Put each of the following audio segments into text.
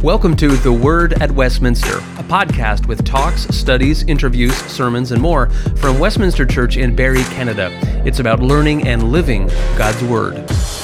Welcome to The Word at Westminster, a podcast with talks, studies, interviews, sermons, and more from Westminster Church in Barrie, Canada. It's about learning and living God's Word.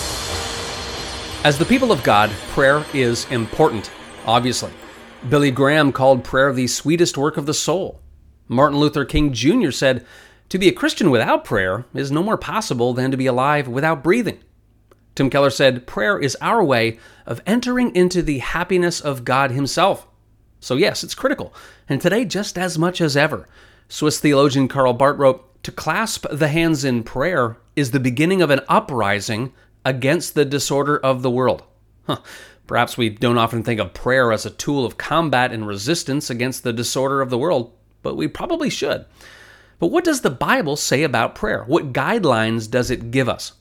As the people of God, prayer is important, obviously. Billy Graham called prayer the sweetest work of the soul. Martin Luther King Jr. said, "To be a Christian without prayer is no more possible than to be alive without breathing." Tim Keller said, prayer is our way of entering into the happiness of God himself. So yes, it's critical, and today just as much as ever. Swiss theologian Karl Barth wrote, "To clasp the hands in prayer is the beginning of an uprising against the disorder of the world." Perhaps we don't often think of prayer as a tool of combat and resistance against the disorder of the world, but we probably should. But what does the Bible say about prayer? What guidelines does it give us?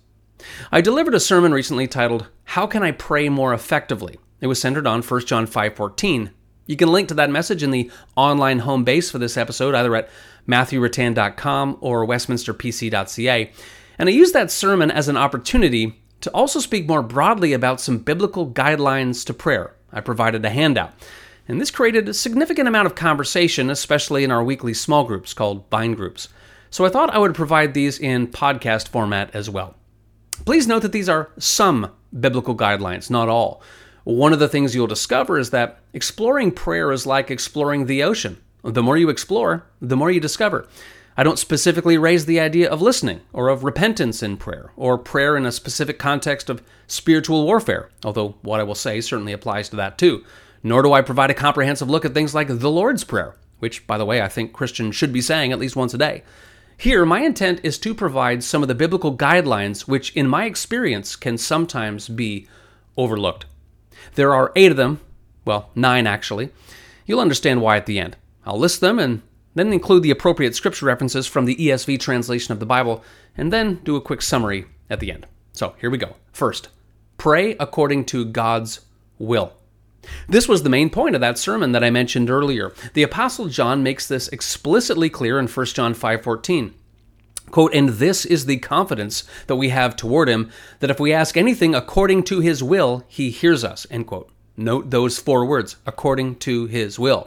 I delivered a sermon recently titled, "How Can I Pray More Effectively?" It was centered on 1 John 5:14. You can link to that message in the online home base for this episode, either at matthewrattan.com or westminsterpc.ca. And I used that sermon as an opportunity to also speak more broadly about some biblical guidelines to prayer. I provided a handout. And this created a significant amount of conversation, especially in our weekly small groups called Bind Groups. So I thought I would provide these in podcast format as well. Please note that these are some biblical guidelines, not all. One of the things you'll discover is that exploring prayer is like exploring the ocean. The more you explore, the more you discover. I don't specifically raise the idea of listening or of repentance in prayer or prayer in a specific context of spiritual warfare, although what I will say certainly applies to that too. Nor do I provide a comprehensive look at things like the Lord's Prayer, which, by the way, I think Christians should be saying at least once a day. Here, my intent is to provide some of the biblical guidelines which, in my experience, can sometimes be overlooked. There are 8 of them, well, 9 actually. You'll understand why at the end. I'll list them and then include the appropriate scripture references from the ESV translation of the Bible, and then do a quick summary at the end. So, here we go. First, pray according to God's will. This was the main point of that sermon that I mentioned earlier. The Apostle John makes this explicitly clear in 1 John 5:14. Quote, "And this is the confidence that we have toward him, that if we ask anything according to his will, he hears us." End quote. Note those 4 words, according to his will.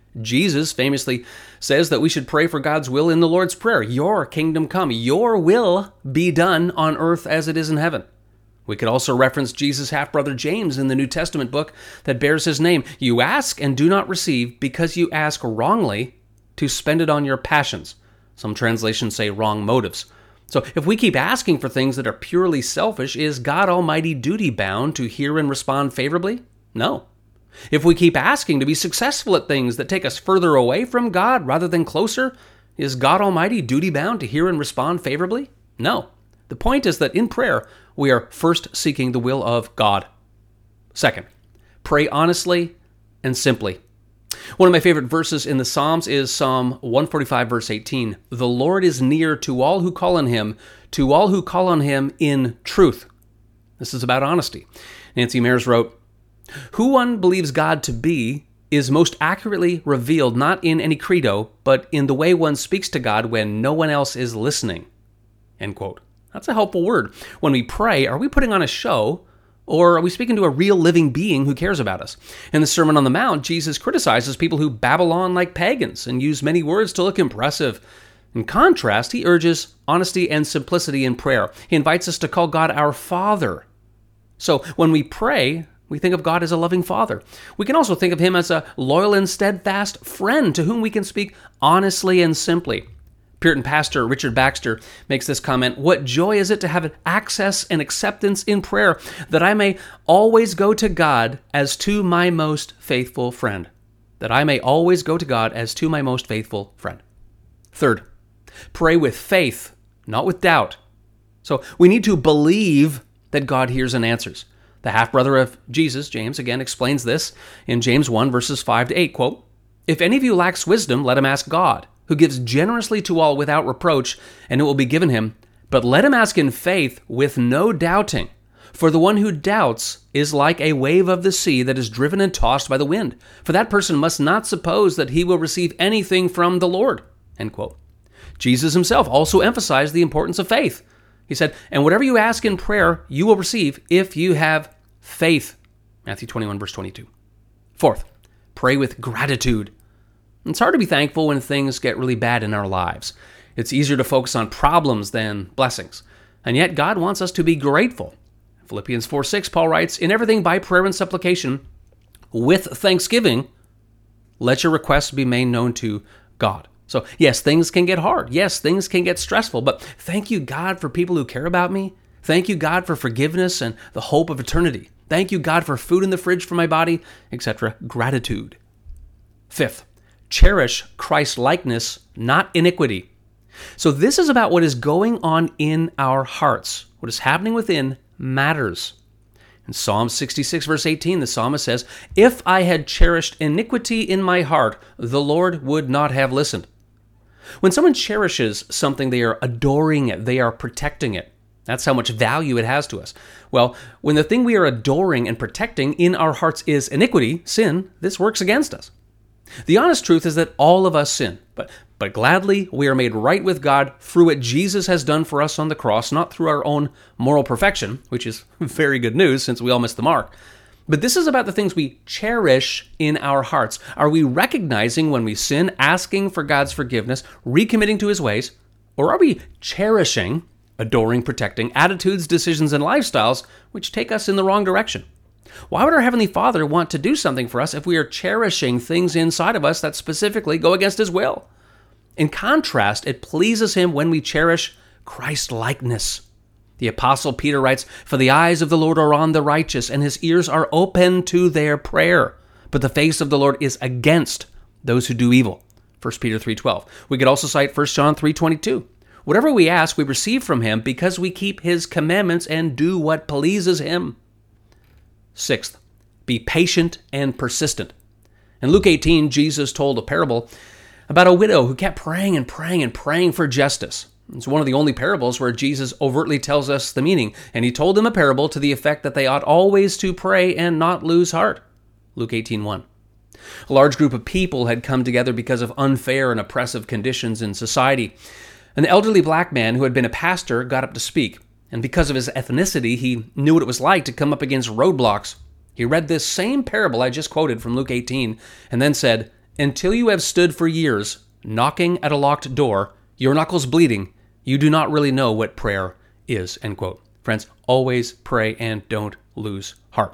Jesus famously says that we should pray for God's will in the Lord's Prayer. Your kingdom come, your will be done on earth as it is in heaven. We could also reference Jesus' half-brother James in the New Testament book that bears his name. "You ask and do not receive because you ask wrongly to spend it on your passions." Some translations say wrong motives. So if we keep asking for things that are purely selfish, is God Almighty duty-bound to hear and respond favorably? No. If we keep asking to be successful at things that take us further away from God rather than closer, is God Almighty duty-bound to hear and respond favorably? No. The point is that in prayer, we are first seeking the will of God. Second, pray honestly and simply. One of my favorite verses in the Psalms is Psalm 145, verse 18. "The Lord is near to all who call on him in truth." This is about honesty. Nancy Mears wrote, "Who one believes God to be is most accurately revealed not in any credo, but in the way one speaks to God when no one else is listening." End quote. That's a helpful word. When we pray, are we putting on a show, or are we speaking to a real living being who cares about us? In the Sermon on the Mount, Jesus criticizes people who babble on like pagans and use many words to look impressive. In contrast, he urges honesty and simplicity in prayer. He invites us to call God our Father. So when we pray, we think of God as a loving Father. We can also think of him as a loyal and steadfast friend to whom we can speak honestly and simply. Puritan pastor Richard Baxter makes this comment, "What joy is it to have access and acceptance in prayer, that I may always go to God as to my most faithful friend." That I may always go to God as to my most faithful friend. Third, pray with faith, not with doubt. So we need to believe that God hears and answers. The half-brother of Jesus, James, again explains this in James 1, verses 5 to 8, quote, "If any of you lacks wisdom, let him ask God, who gives generously to all without reproach, and it will be given him. But let him ask in faith with no doubting. For the one who doubts is like a wave of the sea that is driven and tossed by the wind. For that person must not suppose that he will receive anything from the Lord." End quote. Jesus himself also emphasized the importance of faith. He said, "And whatever you ask in prayer, you will receive if you have faith." Matthew 21, verse 22. Fourth, pray with gratitude. It's hard to be thankful when things get really bad in our lives. It's easier to focus on problems than blessings. And yet God wants us to be grateful. Philippians 4:6, Paul writes, "In everything by prayer and supplication, with thanksgiving, let your requests be made known to God." So yes, things can get hard. Yes, things can get stressful. But thank you, God, for people who care about me. Thank you, God, for forgiveness and the hope of eternity. Thank you, God, for food in the fridge for my body, etc. Gratitude. Fifth, cherish Christ-likeness, not iniquity. So this is about what is going on in our hearts. What is happening within matters. In Psalm 66, verse 18, the psalmist says, "If I had cherished iniquity in my heart, the Lord would not have listened." When someone cherishes something, they are adoring it, they are protecting it. That's how much value it has to us. Well, when the thing we are adoring and protecting in our hearts is iniquity, sin, this works against us. The honest truth is that all of us sin, but gladly we are made right with God through what Jesus has done for us on the cross, not through our own moral perfection, which is very good news since we all missed the mark. But this is about the things we cherish in our hearts. Are we recognizing when we sin, asking for God's forgiveness, recommitting to His ways, or are we cherishing, adoring, protecting attitudes, decisions, and lifestyles which take us in the wrong direction? Why would our Heavenly Father want to do something for us if we are cherishing things inside of us that specifically go against His will? In contrast, it pleases Him when we cherish Christ-likeness. The Apostle Peter writes, "For the eyes of the Lord are on the righteous, and His ears are open to their prayer. But the face of the Lord is against those who do evil." 1 Peter 3:12. We could also cite 1 John 3:22. "Whatever we ask, we receive from Him because we keep His commandments and do what pleases Him." Sixth, be patient and persistent. In Luke 18, Jesus told a parable about a widow who kept praying and praying and praying for justice. It's one of the only parables where Jesus overtly tells us the meaning, and He told them a parable to the effect that they ought always to pray and not lose heart. Luke 18:1. A large group of people had come together because of unfair and oppressive conditions in society. An elderly black man who had been a pastor got up to speak, and because of his ethnicity, he knew what it was like to come up against roadblocks. He read this same parable I just quoted from Luke 18, and then said, "Until you have stood for years, knocking at a locked door, your knuckles bleeding, you do not really know what prayer is," end quote. Friends, always pray and don't lose heart.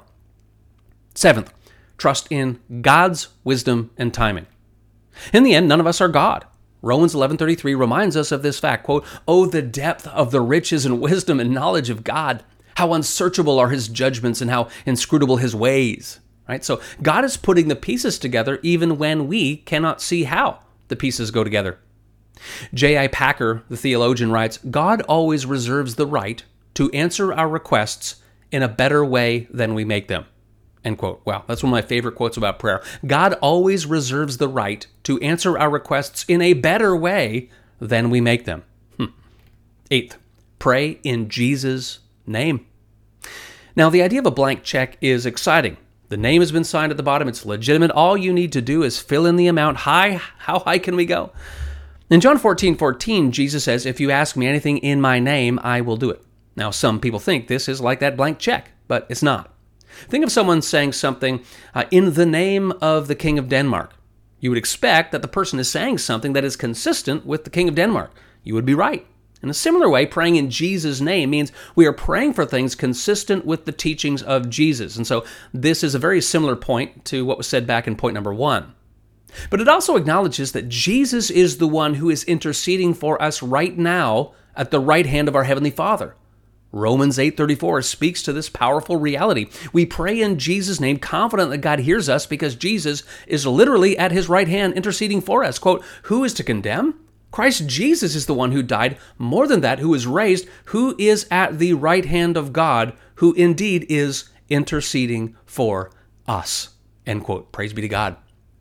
Seventh, trust in God's wisdom and timing. In the end, none of us are God. Romans 11:33 reminds us of this fact, quote, "Oh, the depth of the riches and wisdom and knowledge of God. How unsearchable are His judgments and how inscrutable His ways." Right? So God is putting the pieces together even when we cannot see how the pieces go together. J.I. Packer, the theologian, writes, "God always reserves the right to answer our requests in a better way than we make them." End quote. Wow, that's one of my favorite quotes about prayer. God always reserves the right to answer our requests in a better way than we make them. Eighth, pray in Jesus' name. Now, the idea of a blank check is exciting. The name has been signed at the bottom. It's legitimate. All you need to do is fill in the amount. How high can we go? In John 14:14, Jesus says, "If you ask me anything in my name, I will do it." Now, some people think this is like that blank check, but it's not. Think of someone saying something in the name of the King of Denmark. You would expect that the person is saying something that is consistent with the King of Denmark. You would be right. In a similar way, praying in Jesus' name means we are praying for things consistent with the teachings of Jesus. And so this is a very similar point to what was said back in point number 1. But it also acknowledges that Jesus is the one who is interceding for us right now at the right hand of our Heavenly Father. Romans 8:34 speaks to this powerful reality. We pray in Jesus' name, confident that God hears us because Jesus is literally at His right hand interceding for us. Quote, "Who is to condemn? Christ Jesus is the one who died, more than that, who is raised, who is at the right hand of God, who indeed is interceding for us." End quote. Praise be to God.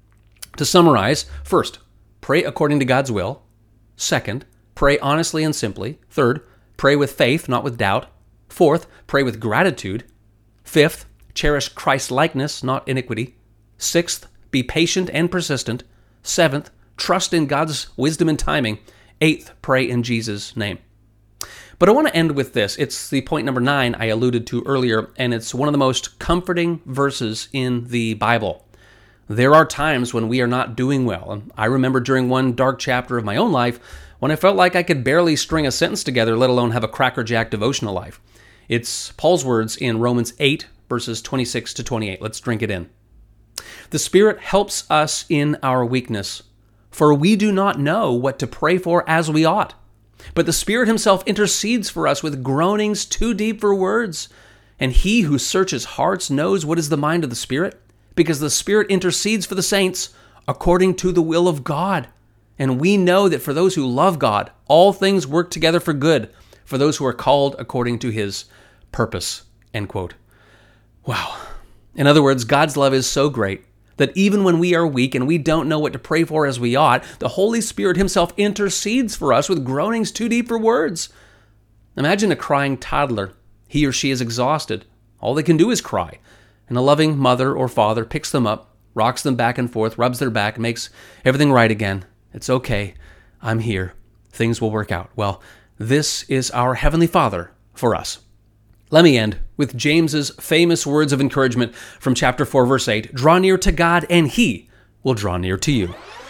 To summarize, first, pray according to God's will. Second, pray honestly and simply. Third, pray with faith, not with doubt. Fourth, pray with gratitude. Fifth, cherish Christ-likeness, not iniquity. Sixth, be patient and persistent. Seventh, trust in God's wisdom and timing. Eighth, pray in Jesus' name. But I want to end with this. It's the point number 9 I alluded to earlier, and it's one of the most comforting verses in the Bible. There are times when we are not doing well. And I remember during one dark chapter of my own life when I felt like I could barely string a sentence together, let alone have a crackerjack devotional life. It's Paul's words in Romans 8, verses 26 to 28. Let's drink it in. The Spirit helps us in our weakness, for we do not know what to pray for as we ought. But the Spirit himself intercedes for us with groanings too deep for words. And he who searches hearts knows what is the mind of the Spirit, because the Spirit intercedes for the saints according to the will of God. And we know that for those who love God, all things work together for good, for those who are called according to his purpose. End quote. Wow. In other words, God's love is so great that even when we are weak and we don't know what to pray for as we ought, the Holy Spirit himself intercedes for us with groanings too deep for words. Imagine a crying toddler. He or she is exhausted. All they can do is cry. And a loving mother or father picks them up, rocks them back and forth, rubs their back, makes everything right again. It's okay. I'm here. Things will work out. Well, this is our Heavenly Father for us. Let me end with James's famous words of encouragement from chapter 4, verse 8. Draw near to God, and he will draw near to you.